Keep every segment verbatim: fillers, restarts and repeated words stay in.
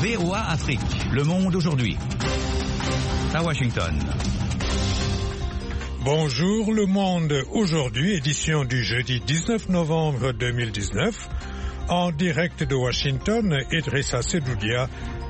V O A Afrique, Le Monde aujourd'hui. À Washington. Bonjour Le Monde aujourd'hui, édition du jeudi dix-neuf novembre deux mille dix-neuf. En direct de Washington, Idrissa Sedoudia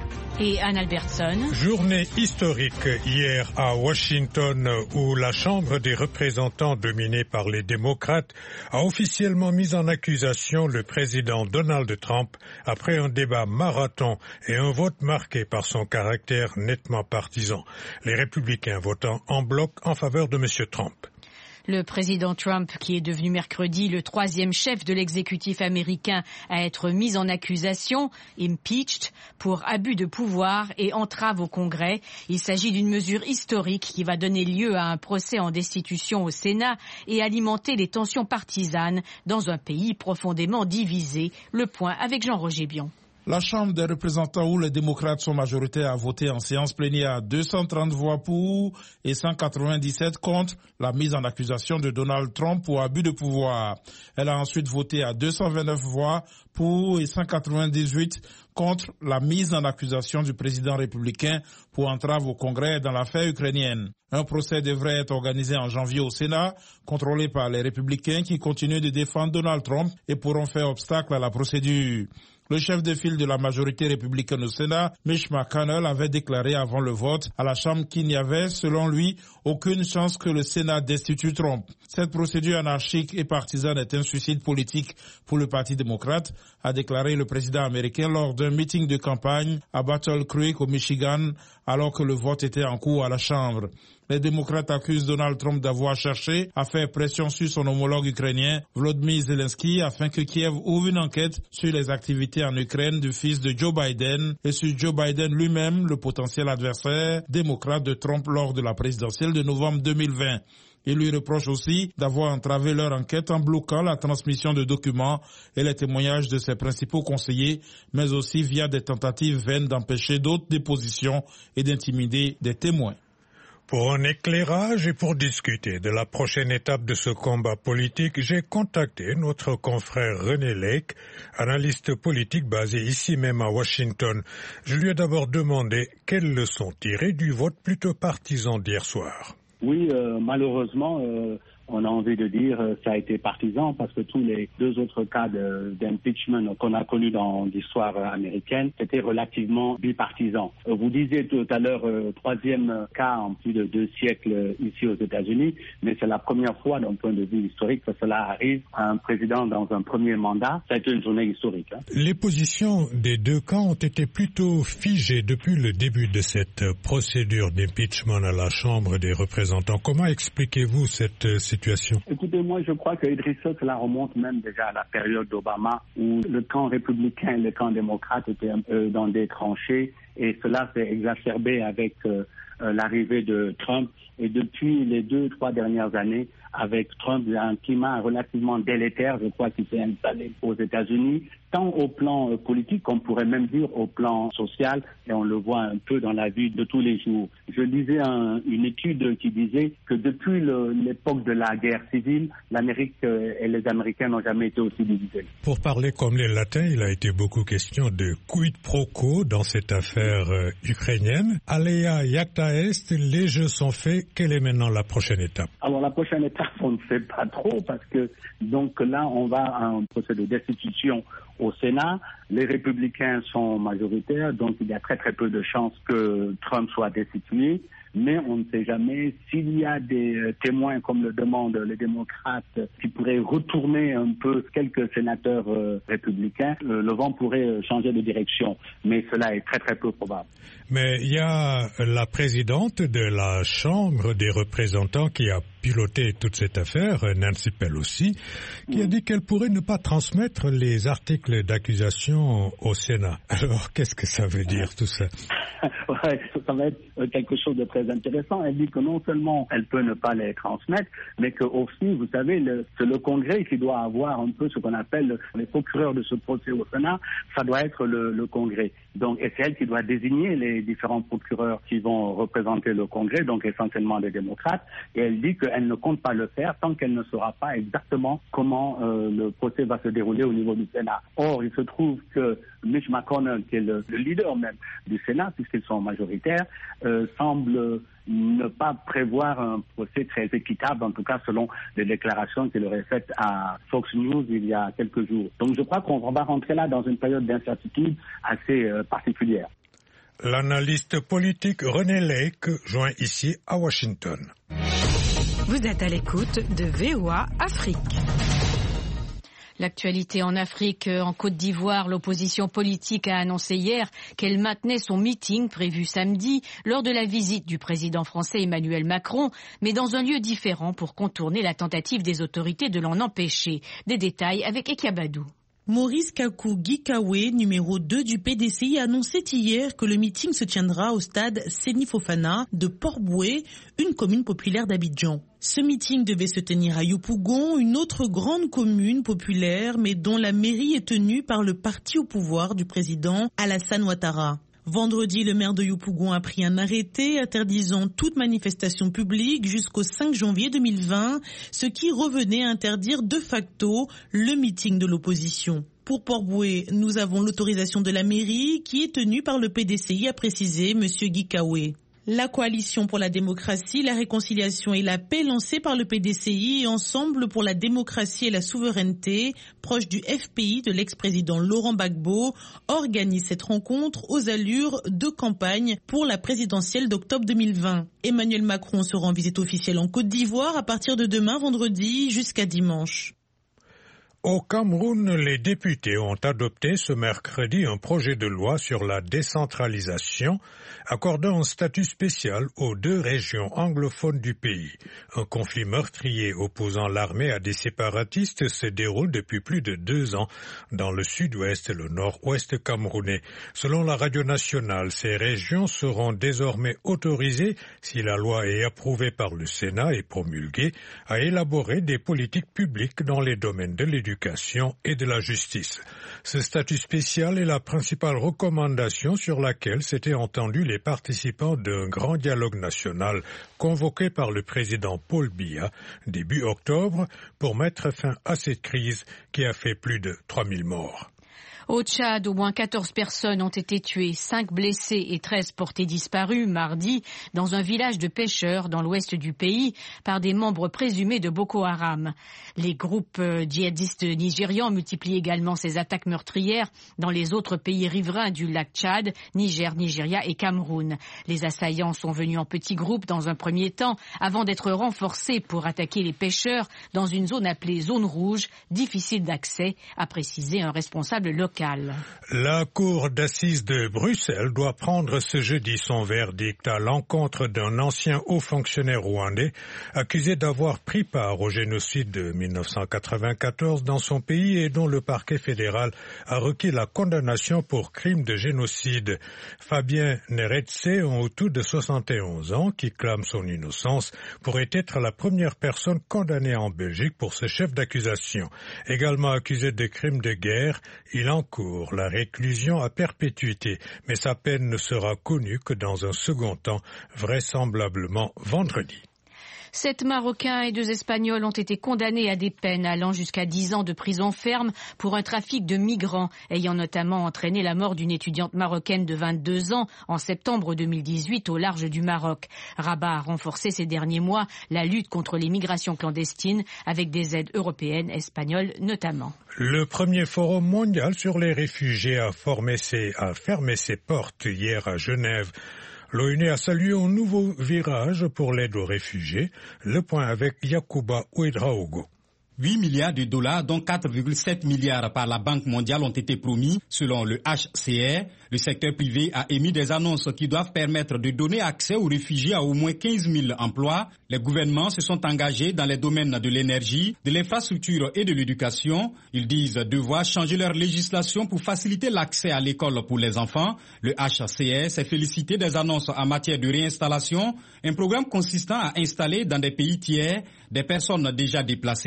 et Anne Albertson. Journée historique hier à Washington où la Chambre des représentants dominée par les démocrates a officiellement mis en accusation le président Donald Trump après un débat marathon et un vote marqué par son caractère nettement partisan. Les républicains votant en bloc en faveur de M. Trump. Le président Trump, qui est devenu mercredi le troisième chef de l'exécutif américain à être mis en accusation, impeached, pour abus de pouvoir et entrave au Congrès. Il s'agit d'une mesure historique qui va donner lieu à un procès en destitution au Sénat et alimenter les tensions partisanes dans un pays profondément divisé. Le point avec Jean-Roger Bion. La Chambre des représentants où les démocrates sont majoritaires a voté en séance plénière à deux cent trente voix pour et cent quatre-vingt-dix-sept contre la mise en accusation de Donald Trump pour abus de pouvoir. Elle a ensuite voté à deux cent vingt-neuf voix pour et cent quatre-vingt-dix-huit contre la mise en accusation du président républicain pour entrave au Congrès dans l'affaire ukrainienne. Un procès devrait être organisé en janvier au Sénat, contrôlé par les républicains qui continuent de défendre Donald Trump et pourront faire obstacle à la procédure. Le chef de file de la majorité républicaine au Sénat, Mitch McConnell, avait déclaré avant le vote à la Chambre qu'il n'y avait, selon lui, aucune chance que le Sénat destitue Trump. Cette procédure anarchique et partisane est un suicide politique pour le Parti démocrate, a déclaré le président américain lors d'un meeting de campagne à Battle Creek au Michigan, alors que le vote était en cours à la Chambre. Les démocrates accusent Donald Trump d'avoir cherché à faire pression sur son homologue ukrainien, Volodymyr Zelensky, afin que Kiev ouvre une enquête sur les activités en Ukraine du fils de Joe Biden et sur Joe Biden lui-même, le potentiel adversaire démocrate de Trump lors de la présidentielle de novembre deux mille vingt. Il lui reproche aussi d'avoir entravé leur enquête en bloquant la transmission de documents et les témoignages de ses principaux conseillers, mais aussi via des tentatives vaines d'empêcher d'autres dépositions et d'intimider des témoins. Pour un éclairage et pour discuter de la prochaine étape de ce combat politique, j'ai contacté notre confrère René Lake, analyste politique basé ici même à Washington. Je lui ai d'abord demandé quelles leçons tirer du vote plutôt partisan d'hier soir. Oui, euh, malheureusement, euh, on a envie de dire euh, ça a été partisan parce que tous les deux autres cas de, d'impeachment qu'on a connus dans l'histoire américaine, c'était relativement bipartisan. Euh, vous disiez tout à l'heure euh, troisième cas en plus de deux siècles ici aux États-Unis, mais c'est la première fois d'un point de vue historique que cela arrive à un président dans un premier mandat. Ça a été une journée historique. Hein. Les positions des deux camps ont été plutôt figées depuis le début de cette procédure d'impeachment à la Chambre des représentants. Comment expliquez-vous cette situation? Situation. Écoutez, moi je crois que Idrissa, cela remonte même déjà à la période d'Obama où le camp républicain et le camp démocrate étaient un peu dans des tranchées et cela s'est exacerbé avec euh, euh, l'arrivée de Trump. Et depuis les deux, trois dernières années, avec Trump, il y a un climat relativement délétère, je crois, qui s'est installé aux États-Unis, tant au plan euh, politique, on pourrait même dire au plan social, et on le voit un peu dans la vie de tous les jours. Je lisais un, une étude qui disait que depuis le, l'époque de la guerre civile, l'Amérique euh, et les Américains n'ont jamais été aussi divisés. Pour parler comme les Latins, il a été beaucoup question de quid pro quo dans cette affaire euh, ukrainienne. Alea iacta est, les jeux sont faits. Quelle est maintenant la prochaine étape? Alors la prochaine étape, on ne sait pas trop parce que donc là, on va à un procès de destitution au Sénat. Les républicains sont majoritaires, donc il y a très très peu de chances que Trump soit destitué. Mais on ne sait jamais s'il y a des témoins, comme le demandent les démocrates, qui pourraient retourner un peu quelques sénateurs euh, républicains, le, le vent pourrait changer de direction. Mais cela est très très peu probable. Mais il y a la présidente de la Chambre des représentants qui a piloté toute cette affaire, Nancy Pelosi, qui a dit qu'elle pourrait ne pas transmettre les articles d'accusation au Sénat. Alors, qu'est-ce que ça veut dire tout ça? Ouais, ça va être quelque chose de très intéressant. Elle dit que non seulement elle peut ne pas les transmettre, mais que aussi, vous savez, le, c'est le Congrès qui doit avoir un peu ce qu'on appelle les procureurs de ce procès au Sénat. Ça doit être le, le Congrès. Donc, et c'est elle qui doit désigner les différents procureurs qui vont représenter le Congrès, donc essentiellement des démocrates. Et elle dit qu'elle elle ne compte pas le faire tant qu'elle ne saura pas exactement comment euh, le procès va se dérouler au niveau du Sénat. Or, il se trouve que Mitch McConnell, qui est le, le leader même du Sénat, puisqu'ils sont majoritaires, euh, semble ne pas prévoir un procès très équitable, en tout cas selon les déclarations qu'il aurait faites à Fox News il y a quelques jours. Donc je crois qu'on va rentrer là dans une période d'incertitude assez euh, particulière. L'analyste politique René Lake joint ici à Washington. Vous êtes à l'écoute de V O A Afrique. L'actualité en Afrique, en Côte d'Ivoire, l'opposition politique a annoncé hier qu'elle maintenait son meeting prévu samedi lors de la visite du président français Emmanuel Macron, mais dans un lieu différent pour contourner la tentative des autorités de l'en empêcher. Des détails avec Ekiabadou. Maurice Kakou Gikawe, numéro deux du P D C I, a annoncé hier que le meeting se tiendra au stade Seni Fofana de Port-Boué, une commune populaire d'Abidjan. Ce meeting devait se tenir à Yopougon, une autre grande commune populaire, mais dont la mairie est tenue par le parti au pouvoir du président Alassane Ouattara. Vendredi, le maire de Yopougon a pris un arrêté interdisant toute manifestation publique jusqu'au cinq janvier deux mille vingt, ce qui revenait à interdire de facto le meeting de l'opposition. Pour Port-Boué, nous avons l'autorisation de la mairie qui est tenue par le P D C I, a précisé M. Gikawe. La coalition pour la démocratie, la réconciliation et la paix lancée par le P D C I et Ensemble pour la démocratie et la souveraineté, proche du F P I de l'ex-président Laurent Gbagbo, organise cette rencontre aux allures de campagne pour la présidentielle d'octobre deux mille vingt. Emmanuel Macron sera en visite officielle en Côte d'Ivoire à partir de demain vendredi jusqu'à dimanche. Au Cameroun, les députés ont adopté ce mercredi un projet de loi sur la décentralisation, accordant un statut spécial aux deux régions anglophones du pays. Un conflit meurtrier opposant l'armée à des séparatistes se déroule depuis plus de deux ans dans le sud-ouest et le nord-ouest camerounais. Selon la radio nationale, ces régions seront désormais autorisées, si la loi est approuvée par le Sénat et promulguée, à élaborer des politiques publiques dans les domaines de l'éducation et de la justice. Ce statut spécial est la principale recommandation sur laquelle s'étaient entendus les participants d'un grand dialogue national convoqué par le président Paul Biya début octobre pour mettre fin à cette crise qui a fait plus de trois mille morts. Au Tchad, au moins quatorze personnes ont été tuées, cinq blessés et treize portés disparus mardi dans un village de pêcheurs dans l'ouest du pays par des membres présumés de Boko Haram. Les groupes djihadistes nigérians multiplient également ces attaques meurtrières dans les autres pays riverains du lac Tchad, Niger, Nigeria et Cameroun. Les assaillants sont venus en petits groupes dans un premier temps avant d'être renforcés pour attaquer les pêcheurs dans une zone appelée zone rouge, difficile d'accès, a précisé un responsable local. La Cour d'assises de Bruxelles doit prendre ce jeudi son verdict à l'encontre d'un ancien haut fonctionnaire rwandais accusé d'avoir pris part au génocide de mille neuf cent quatre-vingt-quatorze dans son pays et dont le parquet fédéral a requis la condamnation pour crime de génocide. Fabien Neretse, un Hutu de soixante et onze ans qui clame son innocence, pourrait être la première personne condamnée en Belgique pour ce chef d'accusation. Également accusé de crimes de guerre, il en court la réclusion à perpétuité, mais sa peine ne sera connue que dans un second temps, vraisemblablement vendredi. Sept Marocains et deux Espagnols ont été condamnés à des peines allant jusqu'à dix ans de prison ferme pour un trafic de migrants, ayant notamment entraîné la mort d'une étudiante marocaine de vingt-deux ans en septembre deux mille dix-huit au large du Maroc. Rabat a renforcé ces derniers mois la lutte contre les migrations clandestines avec des aides européennes, espagnoles notamment. Le premier forum mondial sur les réfugiés a, formé ses, a fermé ses portes hier à Genève. L'ONU a salué un nouveau virage pour l'aide aux réfugiés. Le point avec Yacouba Ouedraogo. huit milliards de dollars, dont quatre virgule sept milliards par la Banque mondiale, ont été promis. Selon le H C R, le secteur privé a émis des annonces qui doivent permettre de donner accès aux réfugiés à au moins quinze mille emplois. Les gouvernements se sont engagés dans les domaines de l'énergie, de l'infrastructure et de l'éducation. Ils disent devoir changer leur législation pour faciliter l'accès à l'école pour les enfants. Le H C R s'est félicité des annonces en matière de réinstallation, un programme consistant à installer dans des pays tiers des personnes déjà déplacées.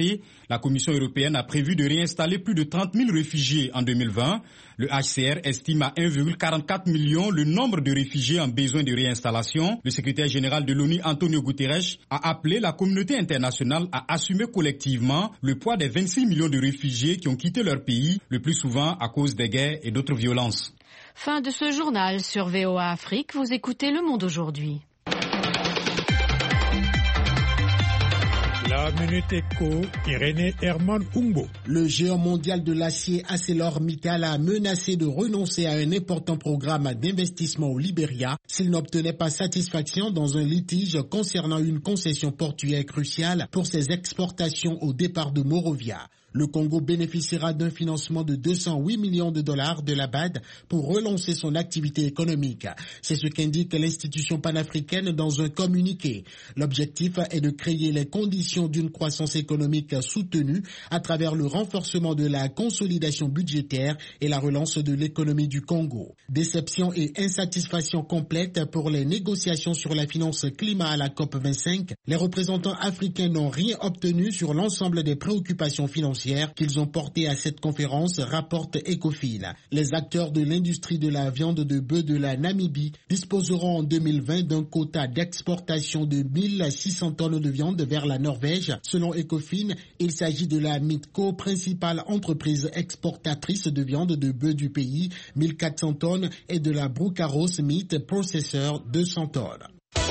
La Commission européenne a prévu de réinstaller plus de trente mille réfugiés en deux mille vingt. Le H C R estime à un virgule quarante-quatre million le nombre de réfugiés en besoin de réinstallation. Le secrétaire général de l'ONU, Antonio Guterres, a appelé la communauté internationale à assumer collectivement le poids des vingt-six millions de réfugiés qui ont quitté leur pays, le plus souvent à cause des guerres et d'autres violences. Fin de ce journal sur V O A Afrique. Vous écoutez Le Monde aujourd'hui. La Minute Éco, Irénée Herman Umbo. Le géant mondial de l'acier ArcelorMittal a menacé de renoncer à un important programme d'investissement au Libéria s'il n'obtenait pas satisfaction dans un litige concernant une concession portuaire cruciale pour ses exportations au départ de Monrovia. Le Congo bénéficiera d'un financement de deux cent huit millions de dollars de la B A D pour relancer son activité économique. C'est ce qu'indique l'institution panafricaine dans un communiqué. L'objectif est de créer les conditions d'une croissance économique soutenue à travers le renforcement de la consolidation budgétaire et la relance de l'économie du Congo. Déception et insatisfaction complète pour les négociations sur la finance climat à la COP vingt-cinq. Les représentants africains n'ont rien obtenu sur l'ensemble des préoccupations financières qu'ils ont porté à cette conférence, rapporte Ecofin. Les acteurs de l'industrie de la viande de bœuf de la Namibie disposeront en deux mille vingt d'un quota d'exportation de mille six cents tonnes de viande vers la Norvège. Selon Ecofin, il s'agit de la Mitco, principale entreprise exportatrice de viande de bœuf du pays, mille quatre cents tonnes, et de la Brucaros Meat Processor, deux cents tonnes.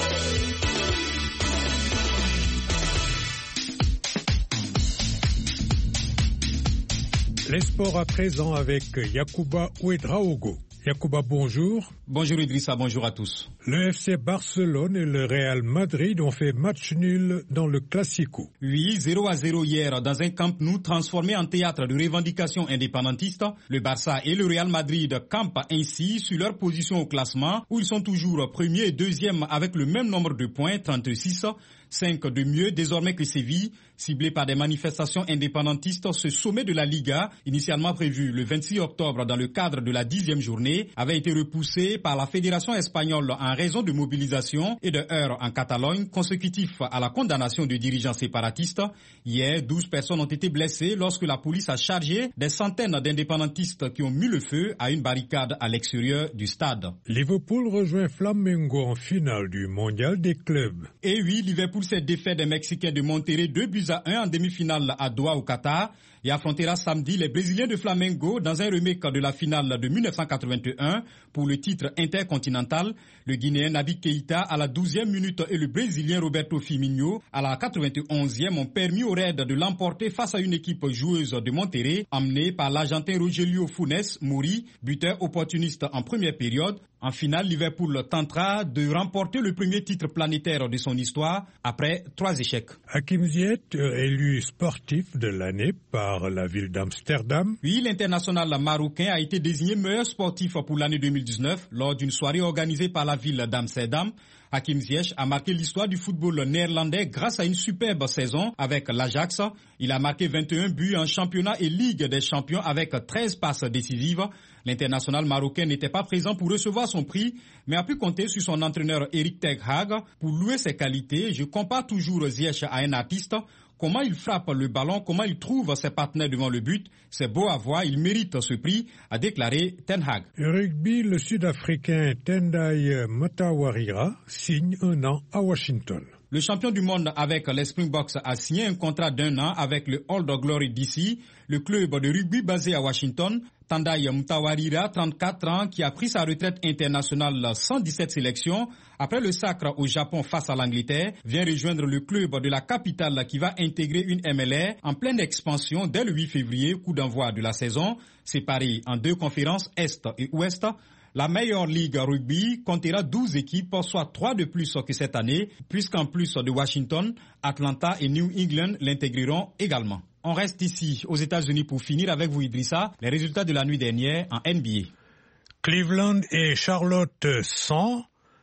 Les sports à présent avec Yacouba Ouedraogo. Yacouba, bonjour. Bonjour Idrissa, bonjour à tous. Le F C Barcelone et le Real Madrid ont fait match nul dans le Classico. Oui, zéro à zéro hier dans un Camp Nou transformé en théâtre de revendications indépendantistes. Le Barça et le Real Madrid campent ainsi sur leur position au classement où ils sont toujours premiers et deuxièmes avec le même nombre de points, trente-six. cinq de mieux désormais que Séville. Ciblé par des manifestations indépendantistes, ce sommet de la Liga, initialement prévu le vingt-six octobre dans le cadre de la dixième journée, avait été repoussé par la Fédération espagnole en raison de mobilisation et de heurts en Catalogne consécutifs à la condamnation de dirigeants séparatistes. Hier, douze personnes ont été blessées lorsque la police a chargé des centaines d'indépendantistes qui ont mis le feu à une barricade à l'extérieur du stade. Liverpool rejoint Flamengo en finale du mondial des clubs. Et oui, Liverpool s'est défait des Mexicains de Monterrey deux buts à un en demi-finale à Doha au Qatar et affrontera samedi les Brésiliens de Flamengo dans un remake de la finale de mille neuf cent quatre-vingt-un pour le titre intercontinental. Le Guinéen Naby Keïta à la douzième minute et le Brésilien Roberto Firmino à la quatre-vingt-onzième ont permis au Red de l'emporter face à une équipe joueuse de Monterrey emmenée par l'Argentin Rogelio Funes Mori, buteur opportuniste en première période. En finale, Liverpool tentera de remporter le premier titre planétaire de son histoire après trois échecs. Hakim Ziyech, élu sportif de l'année par la ville d'Amsterdam. Oui, l'international marocain a été désigné meilleur sportif pour l'année deux mille dix-neuf lors d'une soirée organisée par la ville d'Amsterdam. Hakim Ziyech a marqué l'histoire du football néerlandais grâce à une superbe saison avec l'Ajax. Il a marqué vingt et un buts en championnat et Ligue des champions avec treize passes décisives. L'international marocain n'était pas présent pour recevoir son prix, mais a pu compter sur son entraîneur Erik ten Hag pour louer ses qualités. Je compare toujours Ziyech à un artiste. Comment il frappe le ballon, comment il trouve ses partenaires devant le but, c'est beau à voir, il mérite ce prix, a déclaré Ten Hag. Rugby, le Sud-Africain Tendai Mtawarira signe un an à Washington. Le champion du monde avec les Springboks a signé un contrat d'un an avec le Old Glory D C, le club de rugby basé à Washington. Tendai Mtawarira, trente-quatre ans, qui a pris sa retraite internationale sans dix-sept sélections, après le sacre au Japon face à l'Angleterre, vient rejoindre le club de la capitale qui va intégrer une M L R en pleine expansion dès le huit février, coup d'envoi de la saison, séparée en deux conférences Est et Ouest. La meilleure ligue rugby comptera douze équipes, soit trois de plus que cette année, puisqu'en plus de Washington, Atlanta et New England l'intégreront également. On reste ici aux États-Unis pour finir avec vous, Idrissa, les résultats de la nuit dernière en N B A. Cleveland et Charlotte cent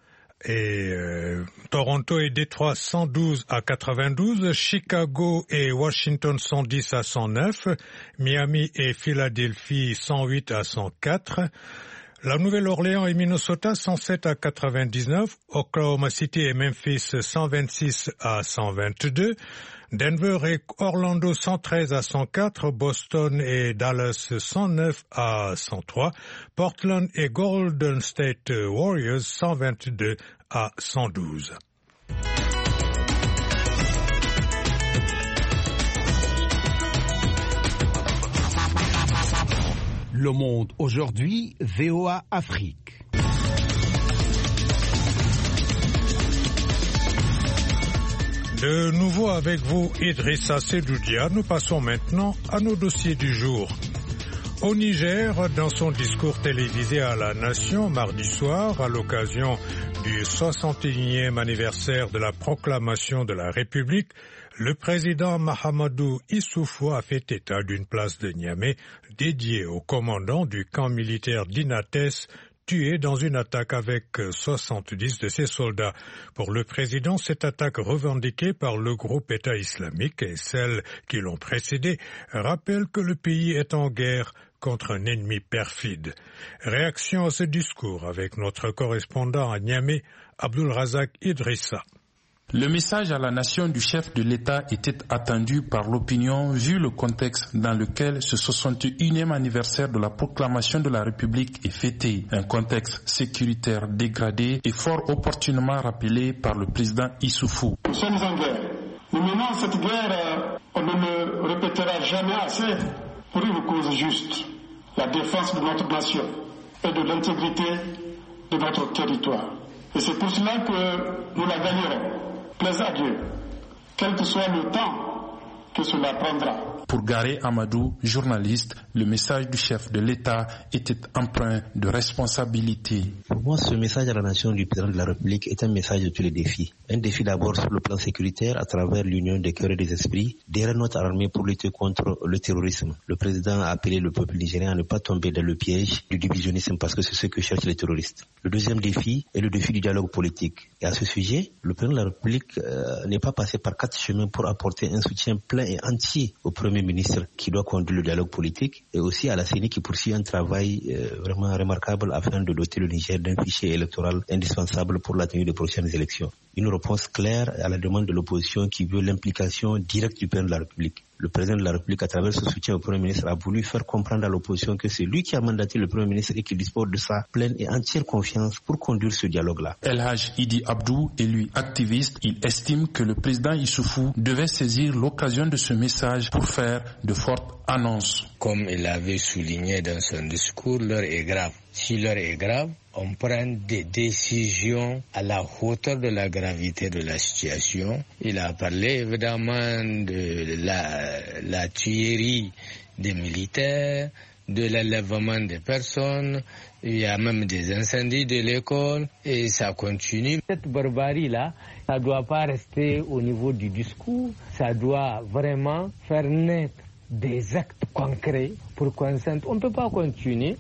et euh, Toronto et Détroit cent douze à quatre-vingt-douze, Chicago et Washington cent dix à cent neuf, Miami et Philadelphie cent huit à cent quatre, la Nouvelle-Orléans et Minnesota cent sept à quatre-vingt-dix-neuf, Oklahoma City et Memphis cent vingt-six à cent vingt-deux, Denver et Orlando cent treize à cent quatre, Boston et Dallas cent neuf à cent trois, Portland et Golden State Warriors cent vingt-deux à cent douze. Le Monde aujourd'hui, V O A Afrique. De nouveau avec vous, Idrissa Sedoudia, nous passons maintenant à nos dossiers du jour. Au Niger, dans son discours télévisé à la Nation mardi soir, à l'occasion du soixante et unième anniversaire de la proclamation de la République, le président Mahamadou Issoufou a fait état d'une place de Niamey dédiée au commandant du camp militaire d'Inates, tué dans une attaque avec soixante-dix de ses soldats. Pour le président, cette attaque revendiquée par le groupe État islamique et celles qui l'ont précédé rappelle que le pays est en guerre contre un ennemi perfide. Réaction à ce discours avec notre correspondant à Niamey, Abdul Razak Idrissa. Le message à la nation du chef de l'État était attendu par l'opinion vu le contexte dans lequel ce soixante et unième anniversaire de la proclamation de la République est fêté. Un contexte sécuritaire dégradé et fort opportunément rappelé par le président Issoufou. Nous sommes en guerre. Nous menons cette guerre, on ne le répétera jamais assez, pour une cause juste, la défense de notre nation et de l'intégrité de notre territoire. Et c'est pour cela que nous la gagnerons. Plaise à Dieu, quel que soit le temps que cela prendra. Pour Garé Amadou, journaliste, le message du chef de l'État était empreint de responsabilité. Pour moi, ce message à la nation du président de la République est un message de tous les défis. Un défi d'abord sur le plan sécuritaire à travers l'union des cœurs et des esprits, derrière notre armée pour lutter contre le terrorisme. Le président a appelé le peuple nigérien à ne pas tomber dans le piège du divisionnisme parce que c'est ce que cherchent les terroristes. Le deuxième défi est le défi du dialogue politique. Et à ce sujet, le président de la République euh, n'est pas passé par quatre chemins pour apporter un soutien plein et entier au Premier ministre qui doit conduire le dialogue politique et aussi à la C E N I qui poursuit un travail euh, vraiment remarquable afin de doter le Niger d'un fichier électoral indispensable pour la tenue des prochaines élections. Une réponse claire à la demande de l'opposition qui veut l'implication directe du président de la République. Le président de la République, à travers ce soutien au Premier ministre, a voulu faire comprendre à l'opposition que c'est lui qui a mandaté le Premier ministre et qui dispose de sa pleine et entière confiance pour conduire ce dialogue-là. El Hadj Idi Abdou est lui activiste. Il estime que le président Issoufou devait saisir l'occasion de ce message pour faire de fortes annonces. Comme il avait souligné dans son discours, l'heure est grave. Si l'heure est grave, on prend des décisions à la hauteur de la gravité de la situation. Il a parlé évidemment de la, la tuerie des militaires, de l'enlèvement des personnes, il y a même des incendies de l'école et ça continue. Cette barbarie-là, ça ne doit pas rester au niveau du discours, ça doit vraiment faire naître des actes concrets pour qu'on sente. On ne peut pas continuer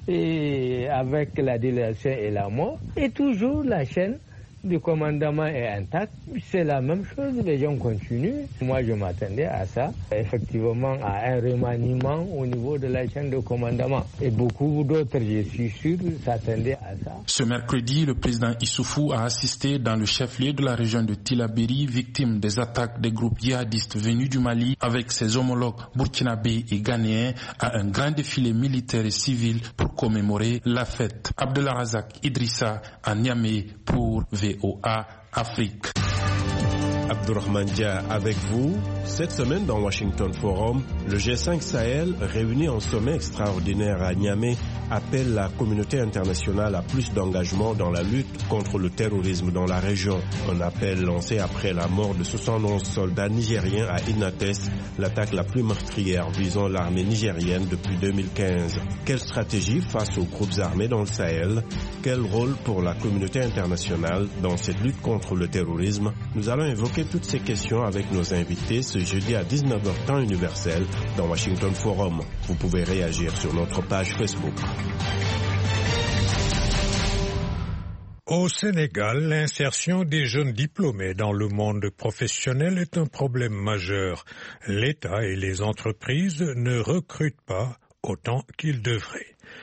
et avec la délation et la mort, et toujours la chaîne du commandement est intacte. C'est la même chose, les gens continuent. Moi, je m'attendais à ça, effectivement, à un remaniement au niveau de la chaîne de commandement. Et beaucoup d'autres, je suis sûr, s'attendaient à ça. Ce mercredi, le président Issoufou a assisté dans le chef-lieu de la région de Tillabéri, victime des attaques des groupes djihadistes venus du Mali, avec ses homologues burkinabés et ghanéens, à un grand défilé militaire et civil pour commémorer la fête. Abdullah Razak Idrissa à Niamey pour V O A Afrique. Abdourahmane Dia avec vous. Cette semaine dans Washington Forum, le G cinq Sahel, réuni en sommet extraordinaire à Niamey, appelle la communauté internationale à plus d'engagement dans la lutte contre le terrorisme dans la région. Un appel lancé après la mort de soixante-onze soldats nigériens à Inates, l'attaque la plus meurtrière visant l'armée nigérienne depuis deux mille quinze. Quelle stratégie face aux groupes armés dans le Sahel? Quel rôle pour la communauté internationale dans cette lutte contre le terrorisme? Nous allons évoquer toutes ces questions avec nos invités ce jeudi à dix-neuf heures temps universel dans Washington Forum. Vous pouvez réagir sur notre page Facebook. Au Sénégal, l'insertion des jeunes diplômés dans le monde professionnel est un problème majeur. L'État et les entreprises ne recrutent pas autant qu'ils devraient.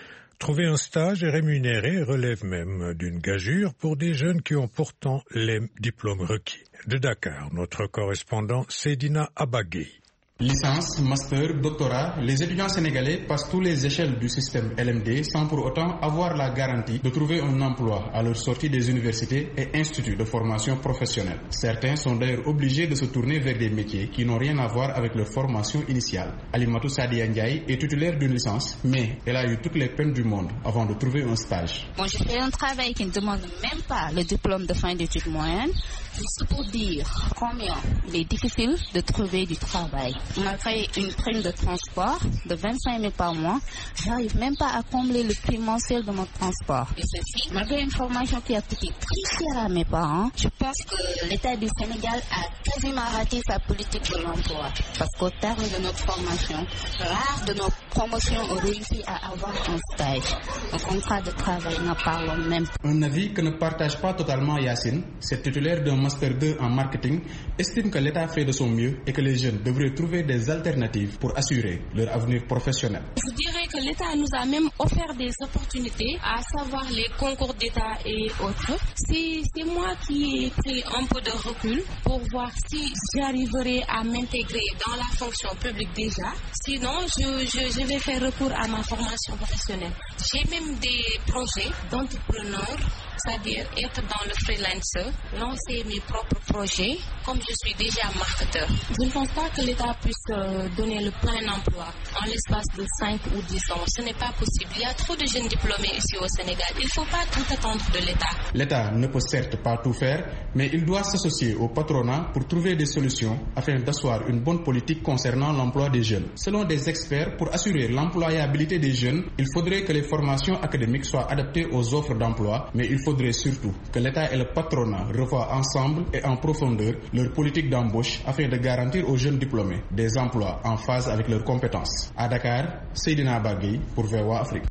trouver un stage est rémunéré et relève même d'une gageure pour des jeunes qui ont pourtant les diplômes requis. De Dakar, notre correspondant Seydina Abagui. Licence, master, doctorat, les étudiants sénégalais passent toutes les échelles du système L M D sans pour autant avoir la garantie de trouver un emploi à leur sortie des universités et instituts de formation professionnelle. Certains sont d'ailleurs obligés de se tourner vers des métiers qui n'ont rien à voir avec leur formation initiale. Alimatou Sadia Ndiaye est titulaire d'une licence, mais elle a eu toutes les peines du monde avant de trouver un stage. Bon, je fais un travail qui ne demande même pas le diplôme de fin d'études moyennes, juste pour dire combien il est difficile de trouver du travail. Malgré une prime de transport de vingt-cinq mille par mois, j'arrive même pas à combler le prix mensuel de mon transport. Et ceci, malgré une formation qui a coûté très cher à mes parents, je pense que l'État du Sénégal a quasiment raté sa politique de l'emploi. Parce qu'au terme de notre formation, rare de nos promotions ont réussi à avoir un stage. Un contrat de travail, n'en parlons même pas. Un avis que ne partage pas totalement Yacine, cette titulaire d'un Master deux en marketing, estime que l'État fait de son mieux et que les jeunes devraient trouver des alternatives pour assurer leur avenir professionnel. Je dirais que l'État nous a même offert des opportunités, à savoir les concours d'État et autres. C'est, c'est moi qui ai pris un peu de recul pour voir si j'arriverai à m'intégrer dans la fonction publique déjà. Sinon, je, je, je vais faire recours à ma formation professionnelle. J'ai même des projets d'entrepreneur, c'est-à-dire être dans le freelancer, lancer mes propres projets, comme je suis déjà marketeur. Je ne pense pas que l'État puisse euh, donner le plein emploi en l'espace de cinq ou dix ans. Ce n'est pas possible. Il y a trop de jeunes diplômés ici au Sénégal. Il ne faut pas tout attendre de l'État. L'État ne peut certes pas tout faire, mais il doit s'associer au patronat pour trouver des solutions afin d'asseoir une bonne politique concernant l'emploi des jeunes. Selon des experts, pour assurer l'employabilité des jeunes, il faudrait que les formations académiques soient adaptées aux offres d'emploi, mais il faudrait surtout que l'État et le patronat revoient ensemble et en profondeur leur politique d'embauche afin de garantir aux jeunes diplômés des emplois en phase avec leurs compétences. À Dakar, Seydina Bagui pour V O A Afrique.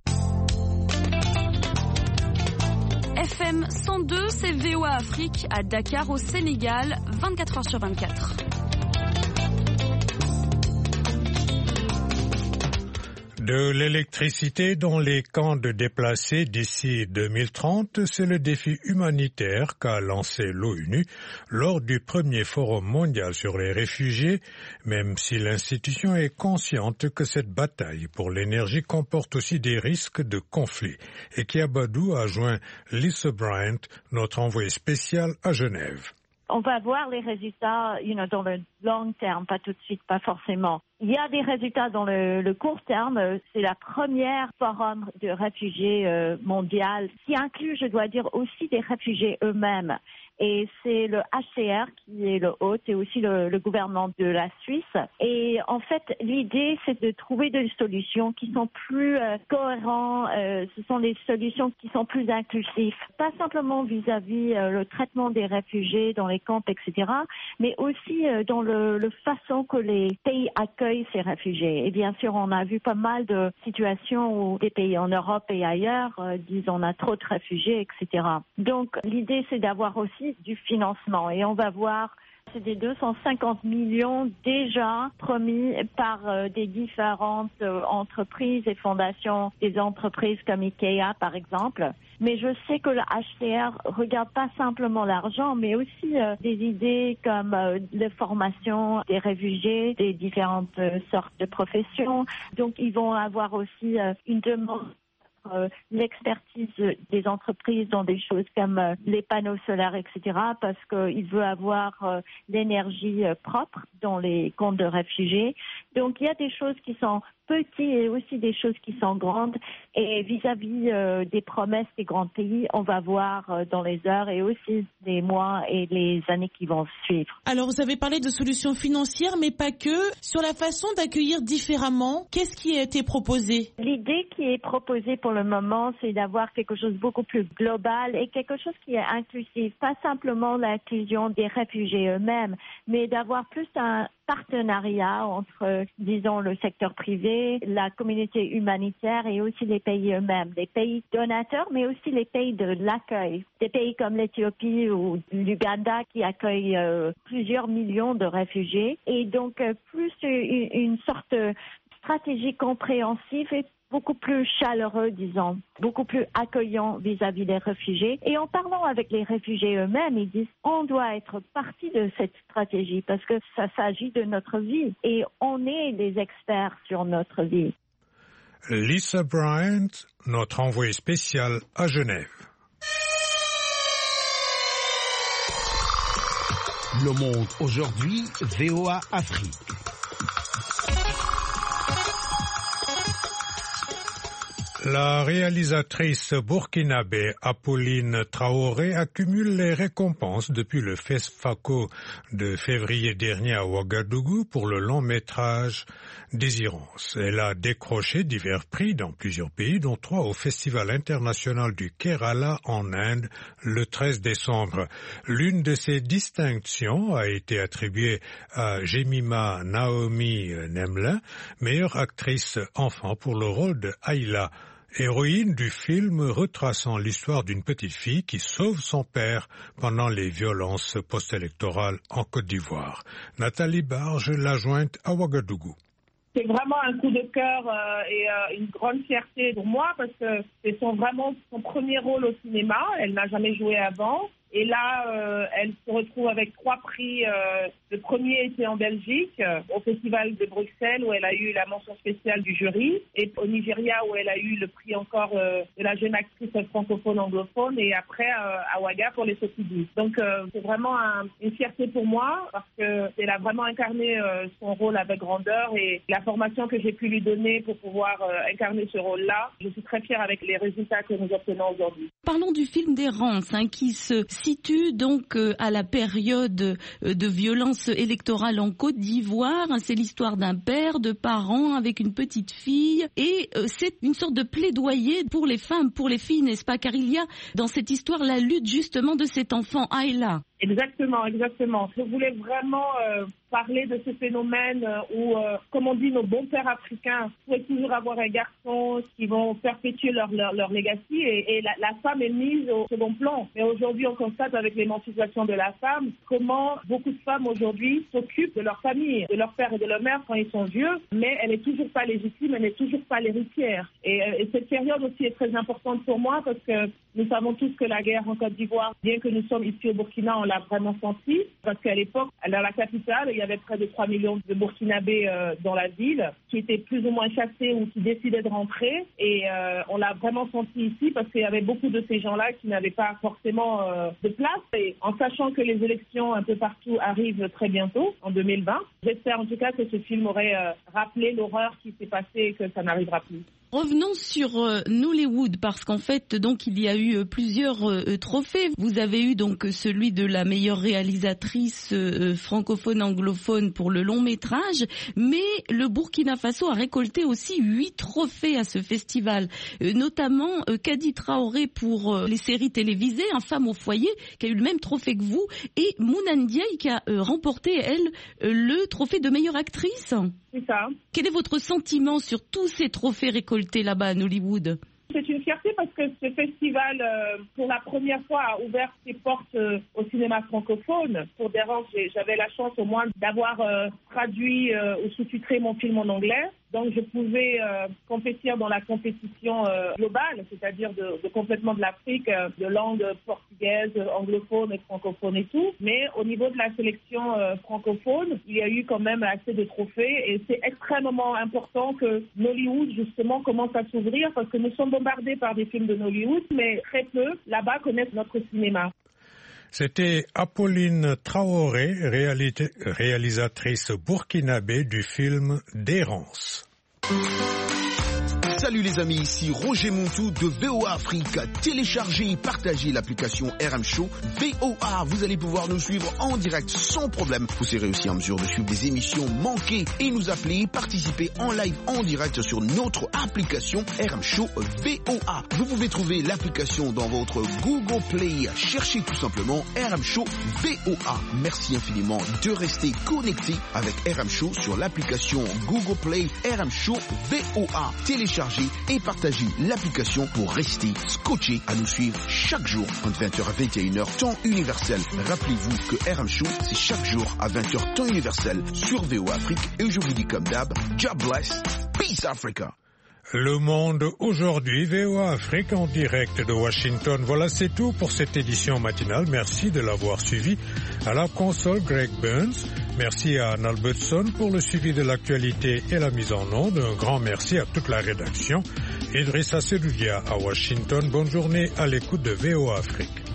F M cent deux, c'est V O A Afrique à Dakar au Sénégal, vingt-quatre heures sur vingt-quatre. De l'électricité dans les camps de déplacés d'ici deux mille trente, c'est le défi humanitaire qu'a lancé l'ONU lors du premier forum mondial sur les réfugiés, même si l'institution est consciente que cette bataille pour l'énergie comporte aussi des risques de conflit. Et Kiabadou a joint Lisa Bryant, notre envoyée spéciale à Genève. On va voir les résultats, you know, dans le long terme, pas tout de suite, pas forcément. Il y a des résultats dans le, le court terme. C'est la première forum de réfugiés euh, mondial qui inclut, je dois dire, aussi des réfugiés eux-mêmes. Et c'est le H C R qui est le hôte et aussi le, le gouvernement de la Suisse. Et en fait, l'idée, c'est de trouver des solutions qui sont plus euh, cohérentes. Euh, ce sont des solutions qui sont plus inclusives. Pas simplement vis-à-vis euh, le traitement des réfugiés dans les camps, et cetera, mais aussi euh, dans le, le façon que les pays accueillent ces réfugiés. Et bien sûr, on a vu pas mal de situations où des pays en Europe et ailleurs euh, disent on a trop de réfugiés, et cetera. Donc, l'idée, c'est d'avoir aussi du financement et on va voir, c'est des deux cent cinquante millions déjà promis par euh, des différentes euh, entreprises et fondations, des entreprises comme IKEA par exemple. Mais je sais que le H C R regarde pas simplement l'argent, mais aussi euh, des idées comme euh, la formation des réfugiés, des différentes euh, sortes de professions. Donc ils vont avoir aussi euh, une demande Euh, l'expertise des entreprises dans des choses comme euh, les panneaux solaires, et cetera, parce qu'il veut avoir euh, l'énergie euh, propre dans les camps de réfugiés. Donc il y a des choses qui sont petites et aussi des choses qui sont grandes. Et vis-à-vis euh, des promesses des grands pays, on va voir euh, dans les heures et aussi les mois et les années qui vont suivre. Alors vous avez parlé de solutions financières, mais pas que. Sur la façon d'accueillir différemment, qu'est-ce qui a été proposé? L'idée qui est proposée pour le moment, c'est d'avoir quelque chose de beaucoup plus global et quelque chose qui est inclusif. Pas simplement l'inclusion des réfugiés eux-mêmes, mais d'avoir plus un partenariat entre, disons, le secteur privé, la communauté humanitaire et aussi les pays eux-mêmes, les pays donateurs, mais aussi les pays de l'accueil. Des pays comme l'Éthiopie ou l'Ouganda qui accueillent euh, plusieurs millions de réfugiés. Et donc, euh, plus une, une sorte de stratégie compréhensive et beaucoup plus chaleureux, disons, beaucoup plus accueillant vis-à-vis des réfugiés. Et en parlant avec les réfugiés eux-mêmes, ils disent on doit être partie de cette stratégie parce que ça s'agit de notre vie et on est des experts sur notre vie. Lisa Bryant, notre envoyée spéciale à Genève. Le Monde aujourd'hui, V O A Afrique. La réalisatrice burkinabé Apolline Traoré accumule les récompenses depuis le FESFACO de février dernier à Ouagadougou pour le long métrage Désirance. Elle a décroché divers prix dans plusieurs pays, dont trois au Festival international du Kerala en Inde le treize décembre. L'une de ces distinctions a été attribuée à Jemima Naomi Nemlin, meilleure actrice enfant pour le rôle de Ayla, héroïne du film retraçant l'histoire d'une petite fille qui sauve son père pendant les violences post-électorales en Côte d'Ivoire. Nathalie Barge, l'adjointe à Ouagadougou. C'est vraiment un coup de cœur euh, et euh, une grande fierté pour moi parce que c'est son, vraiment son premier rôle au cinéma. Elle n'a jamais joué avant. Et là, euh, elle se retrouve avec trois prix. Euh, le premier était en Belgique, euh, au Festival de Bruxelles, où elle a eu la mention spéciale du jury. Et au Nigeria, où elle a eu le prix encore euh, de la jeune actrice francophone anglophone. Et après, euh, à Ouaga pour les Sotidis. Donc, euh, c'est vraiment un, une fierté pour moi, parce qu'elle a vraiment incarné euh, son rôle avec grandeur. Et la formation que j'ai pu lui donner pour pouvoir euh, incarner ce rôle-là, je suis très fière avec les résultats que nous obtenons aujourd'hui. Parlons du film d'Errance, hein, qui se situe donc euh, à la période euh, de violence électorale en Côte d'Ivoire. C'est l'histoire d'un père, de parents avec une petite fille, et euh, c'est une sorte de plaidoyer pour les femmes, pour les filles, n'est-ce pas? Car il y a dans cette histoire la lutte justement de cet enfant, Ayla. Exactement, exactement. Je voulais vraiment euh, parler de ce phénomène où, euh, comme on dit, nos bons pères africains souhaitent toujours avoir un garçon qui vont perpétuer leur, leur, leur legacy et, et la, la femme est mise au second plan. Mais aujourd'hui, on constate avec l'émancipation de la femme comment beaucoup de femmes aujourd'hui s'occupent de leur famille, de leur père et de leur mère quand ils sont vieux, mais elle n'est toujours pas légitime, elle n'est toujours pas l'héritière. Et, et cette période aussi est très importante pour moi parce que nous savons tous que la guerre en Côte d'Ivoire, bien que nous sommes ici au Burkina, on l'a vraiment senti, parce qu'à l'époque, dans la capitale, il y avait près de trois millions de Burkinabés euh, dans la ville, qui étaient plus ou moins chassés ou qui décidaient de rentrer, et euh, on l'a vraiment senti ici, parce qu'il y avait beaucoup de ces gens-là qui n'avaient pas forcément euh, de place, et en sachant que les élections un peu partout arrivent très bientôt, en deux mille vingt, j'espère en tout cas que ce film aurait euh, rappelé l'horreur qui s'est passée et que ça n'arrivera plus. Revenons sur euh, Nollywood, parce qu'en fait, donc, il y a eu euh, plusieurs euh, trophées. Vous avez eu donc celui de la meilleure réalisatrice euh, francophone anglophone pour le long métrage, mais le Burkina Faso a récolté aussi huit trophées à ce festival, euh, notamment euh, Kadi Traoré pour euh, les séries télévisées, Un femme au foyer, qui a eu le même trophée que vous, et Mouna Ndiaye qui a euh, remporté, elle, euh, le trophée de meilleure actrice. C'est ça. Quel est votre sentiment sur tous ces trophées récoltés là-bas à Nollywood? C'est une fierté parce que ce festival, euh, pour la première fois, a ouvert ses portes euh, au cinéma francophone. Pour Derrance, j'avais la chance au moins d'avoir euh, traduit euh, ou sous-titré mon film en anglais. Donc je pouvais euh, compétir dans la compétition euh, globale, c'est-à-dire de, de complètement de l'Afrique, euh, de langue portugaise, anglophone et francophone et tout. Mais au niveau de la sélection euh, francophone, il y a eu quand même assez de trophées et c'est extrêmement important que Nollywood justement commence à s'ouvrir parce que nous sommes bombardés par des films de Nollywood, mais très peu là-bas connaissent notre cinéma. C'était Apolline Traoré, réalisatrice burkinabé du film d'Errance. Salut les amis, ici Roger Montou de V O A Afrique. Téléchargez et partagez l'application R M Show V O A. Vous allez pouvoir nous suivre en direct sans problème. Vous serez aussi en mesure de suivre des émissions manquées et nous appeler, participer en live en direct sur notre application R M Show V O A. Vous pouvez trouver l'application dans votre Google Play. Cherchez tout simplement R M Show V O A. Merci infiniment de rester connecté avec R M Show sur l'application Google Play R M Show V O A. Téléchargez et partagez l'application pour rester scotché à nous suivre chaque jour entre vingt heures à vingt et une heures temps universel. Rappelez-vous que R M Show c'est chaque jour à vingt heures temps universel sur V O A Afrique et je vous dis comme d'hab, God bless, peace Africa. Le Monde aujourd'hui, V O A Afrique en direct de Washington. Voilà, c'est tout pour cette édition matinale. Merci de l'avoir suivi. À la console, Greg Burns. Merci à Anne Albertson pour le suivi de l'actualité et la mise en onde. Un grand merci à toute la rédaction. Idrissa Seloudia à Washington. Bonne journée à l'écoute de V O A Afrique.